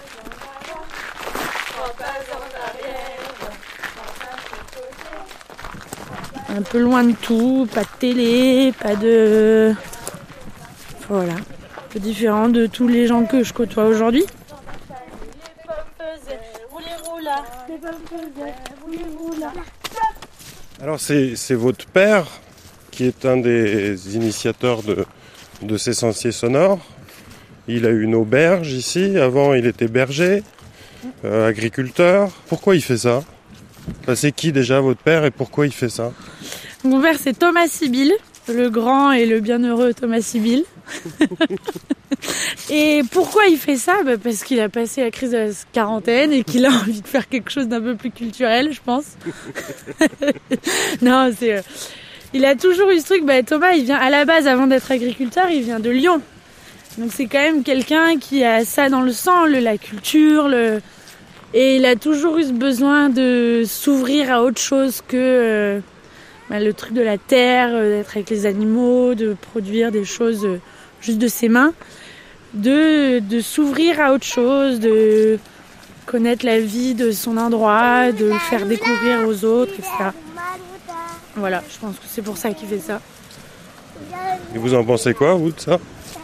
Un peu loin de tout, pas de télé, pas de... Voilà, un peu différent de tous les gens que je côtoie aujourd'hui. Alors c'est, c'est votre père qui est un des initiateurs de, de ces sentiers sonores. Il a une auberge ici, avant il était berger, euh, agriculteur. Pourquoi il fait ça? Enfin, c'est qui déjà votre père et pourquoi il fait ça? Mon père c'est Thomas Sibyl, le grand et le bienheureux Thomas Sibyl. Et pourquoi il fait ça? Bah parce qu'il a passé la crise de la quarantaine et qu'il a envie de faire quelque chose d'un peu plus culturel, je pense. Non, c'est... Euh, il a toujours eu ce truc, bah Thomas, il vient à la base, avant d'être agriculteur, il vient de Lyon. Donc c'est quand même quelqu'un qui a ça dans le sang, le, la culture, le... Et il a toujours eu ce besoin de s'ouvrir à autre chose que euh, bah, le truc de la terre, euh, d'être avec les animaux, de produire des choses euh, juste de ses mains. De, de s'ouvrir à autre chose, de, connaître la vie de son endroit, de le faire découvrir aux autres, et cetera. Voilà, je pense que c'est pour ça qu'il fait ça. Et vous en pensez quoi, vous, de ça?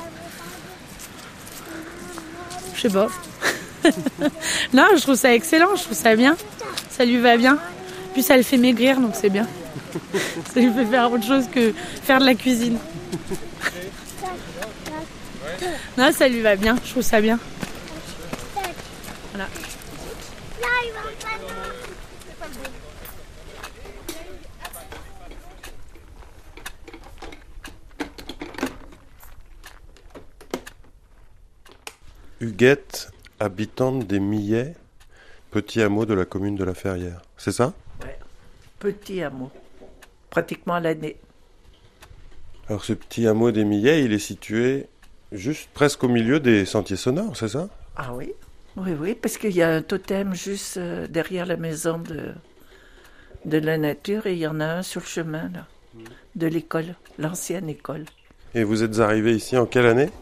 Je sais pas. Non, je trouve ça excellent, je trouve ça bien. Ça lui va bien. Puis ça le fait maigrir, donc c'est bien. Ça lui fait faire autre chose que faire de la cuisine. Non, ça lui va bien, je trouve ça bien. Voilà. Huguette, habitante des Millets, petit hameau de la commune de La Ferrière. C'est ça? Ouais, petit hameau, pratiquement à l'année. Alors ce petit hameau des Millets, il est situé juste presque au milieu des sentiers sonores, c'est ça? Ah oui, oui, oui, parce qu'il y a un totem juste euh, derrière la maison de, de la nature et il y en a un sur le chemin là, de l'école, l'ancienne école. Et vous êtes arrivé ici en quelle année?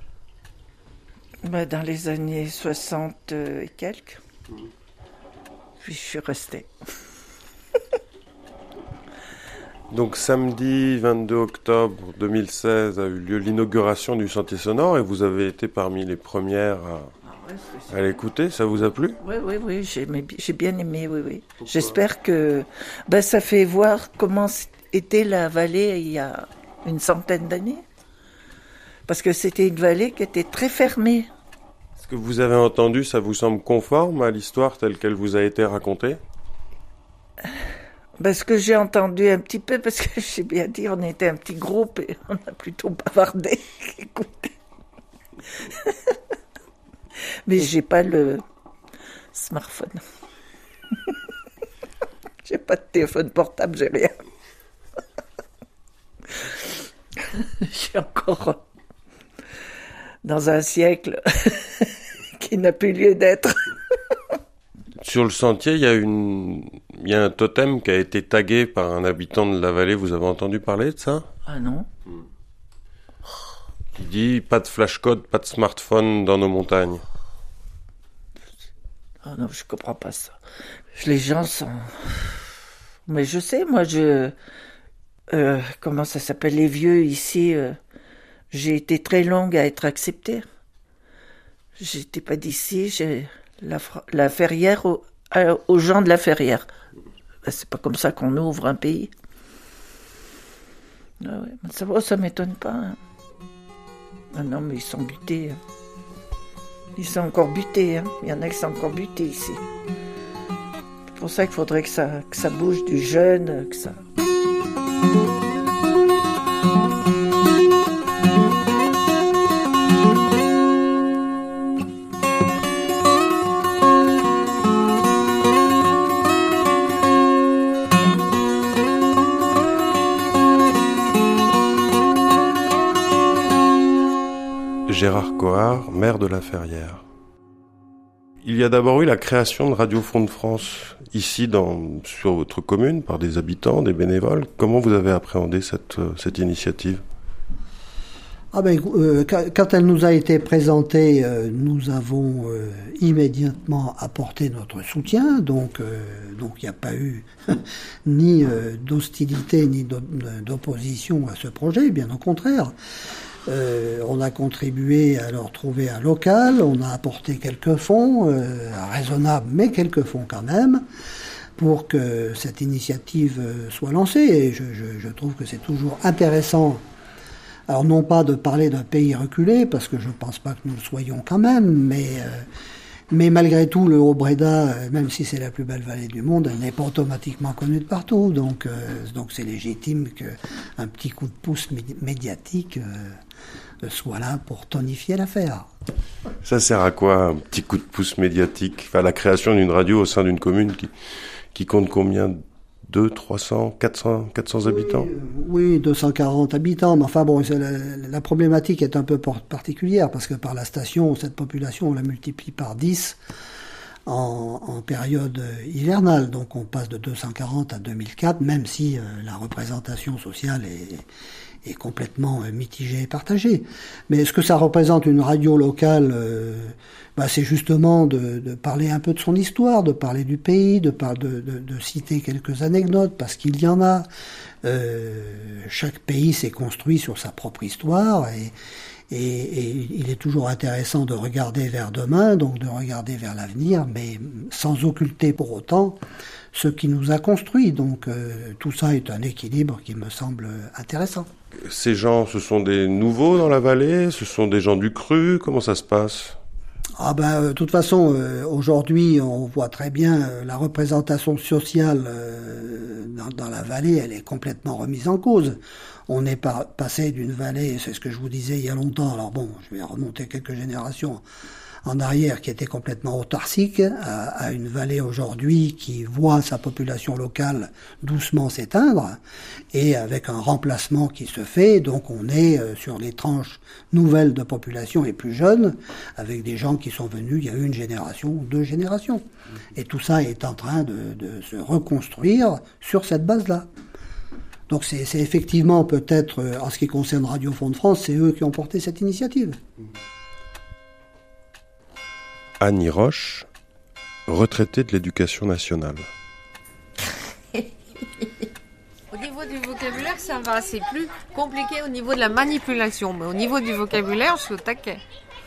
Ben, dans les années soixante et quelques. Puis je suis restée. Donc samedi vingt-deux octobre deux mille seize a eu lieu l'inauguration du Sentier Sonore et vous avez été parmi les premières à, ah ouais, à l'écouter. Ça vous a plu? Oui, oui, oui, j'ai, j'ai bien aimé, oui, oui. Pourquoi? J'espère que ben, ça fait voir comment était la vallée il y a une centaine d'années. Parce que c'était une vallée qui était très fermée. Ce que vous avez entendu, ça vous semble conforme à l'histoire telle qu'elle vous a été racontée? Parce que j'ai entendu un petit peu, parce que j'ai bien dit, on était un petit groupe et on a plutôt bavardé. Écoutez. Mais j'ai pas le smartphone. J'ai pas de téléphone portable, j'ai rien. J'ai encore dans un siècle qui n'a plus lieu d'être. Sur le sentier, il y a une, il y a un totem qui a été tagué par un habitant de la vallée. Vous avez entendu parler de ça? Ah non. Qui dit pas de flash-code, pas de smartphone dans nos montagnes. Ah non, je comprends pas ça. Les gens sont... Mais je sais, moi, je... Euh, comment ça s'appelle, les vieux ici, euh, j'ai été très longue à être acceptée. J'étais pas d'ici, j'ai la, la Ferrière aux, aux gens de la Ferrière. Ben, c'est pas comme ça qu'on ouvre un pays. Ah ouais, ça, oh, ça m'étonne pas. Hein. Ah non, mais ils sont butés. Hein. Ils sont encore butés. Hein. Il y en a qui sont encore butés ici. C'est pour ça qu'il faudrait que ça, que ça bouge du jeune, que ça... Gérard Cohard, maire de La Ferrière. Il y a d'abord eu la création de Radio Front de France, ici dans, sur votre commune, par des habitants, des bénévoles. Comment vous avez appréhendé cette, cette initiative? Ah ben, euh, quand elle nous a été présentée, euh, nous avons euh, immédiatement apporté notre soutien, donc euh, donc il n'y a pas eu ni euh, d'hostilité ni d'opposition à ce projet, bien au contraire. Euh, on a contribué à leur trouver un local, on a apporté quelques fonds, euh, raisonnables, mais quelques fonds quand même, pour que cette initiative soit lancée. Et je, je, je trouve que c'est toujours intéressant, alors non pas de parler d'un pays reculé, parce que je ne pense pas que nous le soyons quand même, mais, euh, mais malgré tout, le Haut-Breda, même si c'est la plus belle vallée du monde, elle n'est pas automatiquement connue de partout. Donc, euh, donc c'est légitime qu'un petit coup de pouce médiatique euh, soit là pour tonifier l'affaire. Ça sert à quoi, un petit coup de pouce médiatique? Enfin, la création d'une radio au sein d'une commune qui, qui compte combien? deux, trois cents, quatre cents, quatre cents habitants? Oui, euh, oui, deux cent quarante habitants, mais enfin bon, la, la problématique est un peu particulière, parce que par la station, cette population, on la multiplie par dix en, en période hivernale. Donc on passe de deux cent quarante à deux mille quatre, même si euh, la représentation sociale est, est complètement euh, mitigée et partagée. Mais ce que ça représente une radio locale, euh, bah, c'est justement de, de parler un peu de son histoire, de parler du pays, de, par, de, de, de citer quelques anecdotes, parce qu'il y en a. Euh, chaque pays s'est construit sur sa propre histoire et Et, et il est toujours intéressant de regarder vers demain, donc de regarder vers l'avenir, mais sans occulter pour autant ce qui nous a construit. Donc euh, tout ça est un équilibre qui me semble intéressant. Ces gens, ce sont des nouveaux dans la vallée? Ce sont des gens du cru? Comment ça se passe? Ah ben, de toute façon, euh, aujourd'hui, on voit très bien euh, la représentation sociale euh, dans, dans la vallée, elle est complètement remise en cause. On est par, passé d'une vallée, c'est ce que je vous disais il y a longtemps, alors bon, je vais remonter quelques générations en arrière, qui était complètement autarcique, à, à une vallée aujourd'hui qui voit sa population locale doucement s'éteindre, et avec un remplacement qui se fait, donc on est euh, sur les tranches nouvelles de population et plus jeunes, avec des gens qui sont venus il y a une génération ou deux générations. Et tout ça est en train de, de se reconstruire sur cette base-là. Donc c'est, c'est effectivement peut-être, euh, en ce qui concerne Radio Fond de France, c'est eux qui ont porté cette initiative. Annie Roche, retraitée de l'éducation nationale. Au niveau du vocabulaire, ça va. C'est plus compliqué au niveau de la manipulation. Mais au niveau du vocabulaire, je suis au taquet.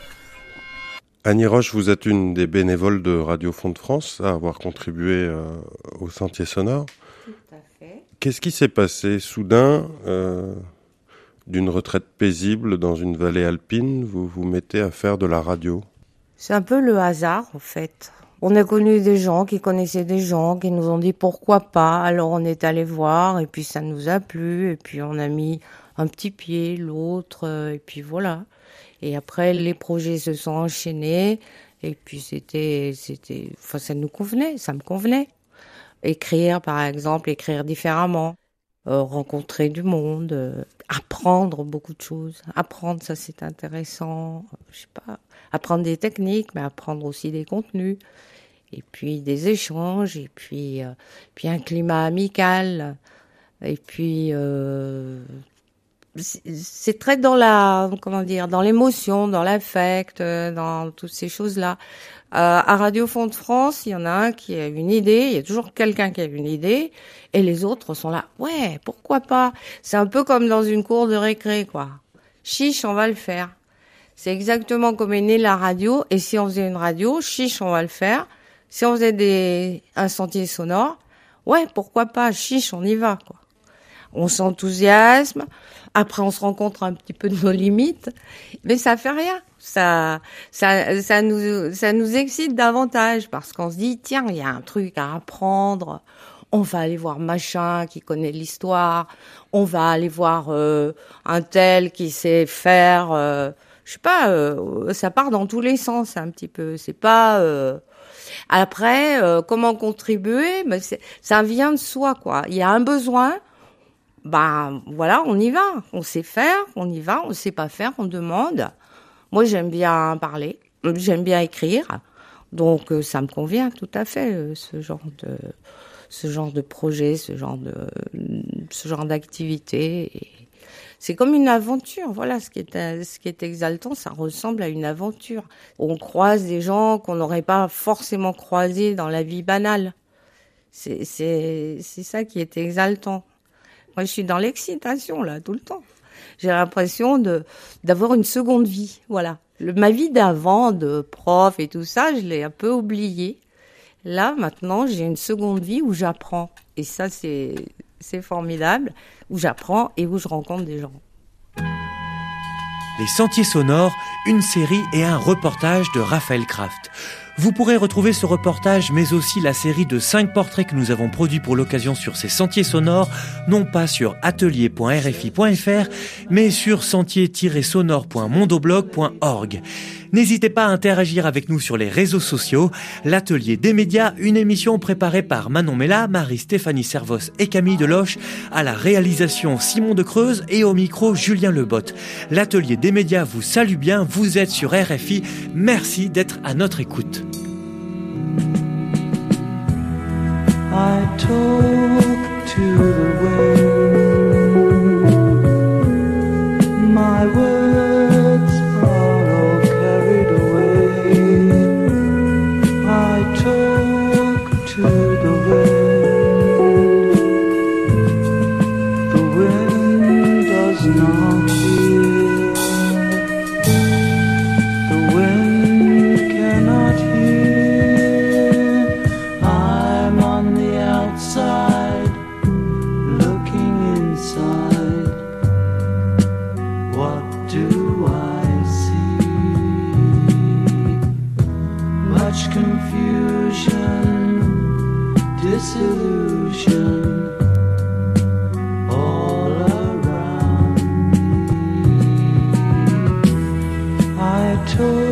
Annie Roche, vous êtes une des bénévoles de Radio Fond de France à avoir contribué euh, au Sentier sonore. Tout à fait. Qu'est-ce qui s'est passé soudain euh, d'une retraite paisible dans une vallée alpine, vous vous mettez à faire de la radio? C'est un peu le hasard, en fait. On a connu des gens qui connaissaient des gens qui nous ont dit pourquoi pas. Alors on est allé voir et puis ça nous a plu et puis on a mis un petit pied, l'autre et puis voilà. Et après les projets se sont enchaînés et puis c'était, c'était, enfin ça nous convenait, ça me convenait. Écrire par exemple, écrire différemment, euh, rencontrer du monde, euh, apprendre beaucoup de choses. Apprendre, ça c'est intéressant. Je sais pas. Apprendre des techniques, mais apprendre aussi des contenus, et puis des échanges, et puis, euh, puis un climat amical, et puis euh, c'est, c'est très dans la, comment dire, dans l'émotion, dans l'affect, dans toutes ces choses-là. Euh, à Radio Fond de France, il y en a un qui a une idée, il y a toujours quelqu'un qui a une idée, et les autres sont là, ouais, pourquoi pas. C'est un peu comme dans une cour de récré, quoi. Chiche, on va le faire. C'est exactement comme est née la radio. Et si on faisait une radio, chiche, on va le faire. Si on faisait des, un sentier sonore, ouais, pourquoi pas, chiche, on y va, quoi. On s'enthousiasme. Après, on se rend compte un petit peu de nos limites. Mais ça fait rien. Ça, ça, ça nous, ça nous excite davantage parce qu'on se dit, tiens, il y a un truc à apprendre. On va aller voir machin qui connaît l'histoire. On va aller voir, euh, un tel qui sait faire, euh, je sais pas, euh, ça part dans tous les sens un petit peu. C'est pas. Euh... Après, euh, comment contribuer? Ben, c'est, ça vient de soi, quoi. Il y a un besoin. Ben voilà, on y va. On sait faire, on y va. On sait pas faire, on demande. Moi, j'aime bien parler, j'aime bien écrire, donc euh, ça me convient tout à fait. Euh, ce genre de, ce genre de projet, ce genre de, ce genre d'activité. Et c'est comme une aventure, voilà, ce qui est, ce qui est exaltant, ça ressemble à une aventure. On croise des gens qu'on n'aurait pas forcément croisés dans la vie banale. C'est, c'est, c'est ça qui est exaltant. Moi, je suis dans l'excitation, là, tout le temps. J'ai l'impression de, d'avoir une seconde vie, voilà. Le, ma vie d'avant, de prof et tout ça, je l'ai un peu oubliée. Là, maintenant, j'ai une seconde vie où j'apprends. Et ça, c'est, c'est formidable, où j'apprends et où je rencontre des gens. Les Sentiers sonores, une série et un reportage de Raphaël Kraft. Vous pourrez retrouver ce reportage, mais aussi la série de cinq portraits que nous avons produits pour l'occasion sur ces sentiers sonores, non pas sur atelier point r f i point f r, mais sur sentier tiret sonore point mondoblog point org. N'hésitez pas à interagir avec nous sur les réseaux sociaux. L'Atelier des médias, une émission préparée par Manon Mella, Marie-Stéphanie Servos et Camille Deloche, à la réalisation Simon de Creuse et au micro Julien Lebotte. L'Atelier des médias vous salue bien, vous êtes sur R F I. Merci d'être à notre écoute. talk to the wind. My words are all carried away. I talk to the wind. The wind does not hear. The wind cannot hear. I'm on the outside, looking inside. What do I see? Much confusion, disillusion, all around me. I told